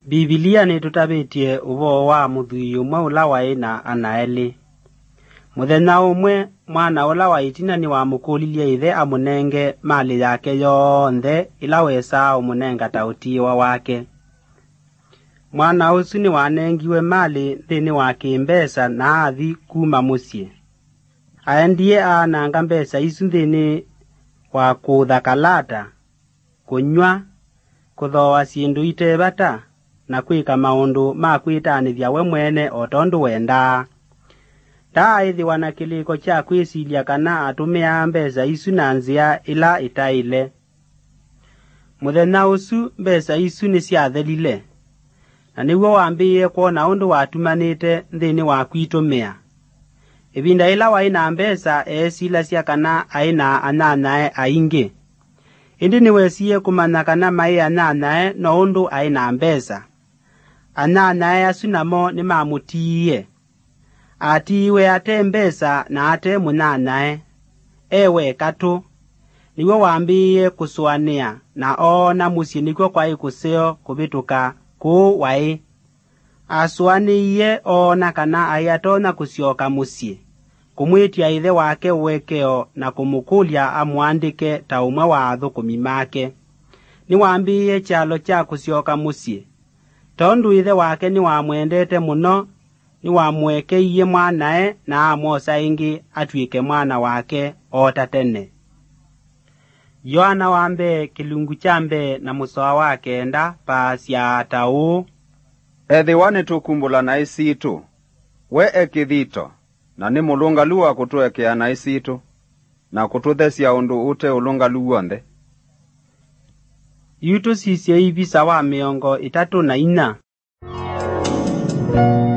Biblia ni tutabitie ubo wa muthui umwe ula wai na anaeli. Muthenya umwe mwana ula wa itina ni wamukulilie ithe amunenge mali yake yonthe ila wesa umunenga tautiwa wake. Mwana usu ni wanengiwe mali nthini wa kimbesa na athi kuma musye. Aendie ananga mbesa isu nthini wa kutha kalata, kunywa, kuthoa sindu itebata na kwika maundu ma kwitanithia we mwene o tondu wenda. Taithiwa na kiliko cha kwisilia kana atumia mbesa isu na nzia ila itaile. Muthenya usu mbesa isu ni ciathelile, na niguo wambiie kuona undu watumanite nthini wa kwitumia. Ibinda ila waina mbesa esila cia kana aina ananae aingi. Indi niwesie kumanya kana mai ananae no undu aina mbesa. Ananae asu namo ni mamutiie. Atiiwe ate mbesa na ate munanae. Ewe katu. Niwe wambiie kusuania na ona musye nikuo kwa ikuseo kubituka kuu wai. Asuaniie ona kana ayatona kusioka musye. Kumwitia ithe wake uwekeo na kumukulia amuandike ta umwe wa athukumi make. Ni wambiie chalo cha kusioka musye. Tondu ithe wake ni wamwendete muno, ni wamwekeiye mwanae na amosa ingi atwike mwana wake otatene. Yohana wambe kilungu chambe na musoa wake enda pasya atau. Ethi wane tukumbula na isitu. We ekithito. Na ni mulungalu wa kutuekea na isitu. Na kututhesia undu ute ulungalu wonthe. Yutu sisye ibisa wa miongo 34.